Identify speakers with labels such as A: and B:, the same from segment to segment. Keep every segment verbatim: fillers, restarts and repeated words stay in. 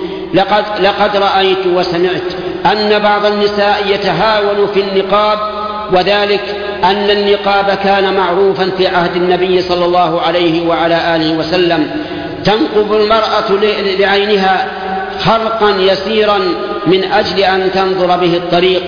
A: لقد, لقد رأيت وسمعت أن بعض النساء يتهاون في النقاب، وذلك أن النقاب كان معروفا في عهد النبي صلى الله عليه وعلى آله وسلم. تنقب المرأة بعينها خرقا يسيرا من أجل أن تنظر به الطريق،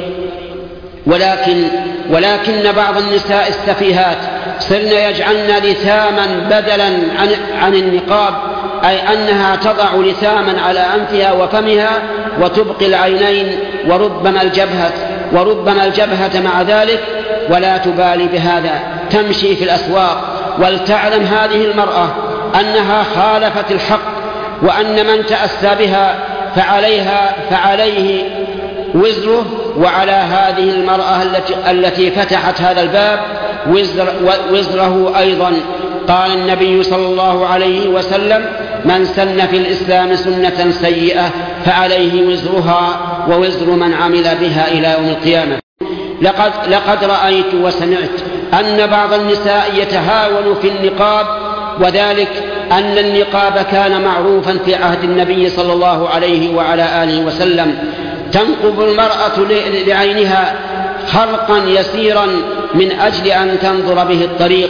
A: ولكن, ولكن بعض النساء السفيهات صرن يجعلن لثاما بدلا عن, عن النقاب، أي أنها تضع لثاما على أنفها وفمها وتبقي العينين وربما الجبهة, وربما الجبهة مع ذلك، ولا تبالي بهذا، تمشي في الأسواق. ولتعلم هذه المرأة أنها خالفت الحق، وأن من تأسى بها فعليها فعليه وزره، وعلى هذه المرأة التي, التي فتحت هذا الباب وزر وزره أيضا. قال النبي صلى الله عليه وسلم: من سن في الإسلام سنة سيئة فعليه وزرها ووزر من عمل بها إلى يوم القيامة. لقد, لقد رأيت وسمعت أن بعض النساء يتهاون في النقاب، وذلك أن النقاب كان معروفا في عهد النبي صلى الله عليه وعلى آله وسلم. تنقب المرأة بعينها خرقا يسيرا من أجل أن تنظر به الطريق،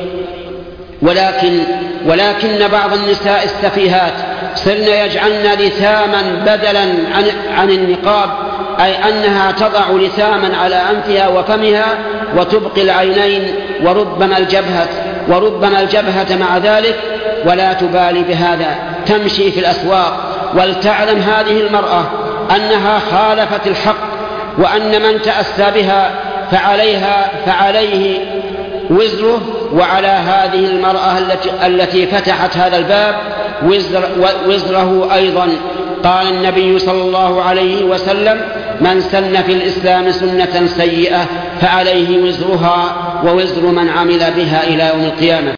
A: ولكن, ولكن بعض النساء السفيهات صرن يجعلن لثاما بدلا عن, عن النقاب، أي أنها تضع لثاما على أنفها وفمها وتبقي العينين وربما الجبهة, وربما الجبهة مع ذلك، ولا تبالي بهذا، تمشي في الأسواق. ولتعلم هذه المرأة أنها خالفت الحق، وأن من تأسى بها فعليها فعليه وزره، وعلى هذه المرأة التي, التي فتحت هذا الباب وزر وزره أيضا. قال النبي صلى الله عليه وسلم: من سن في الإسلام سنة سيئة فعليه وزرها ووزر من عمل بها إلى يوم القيامة.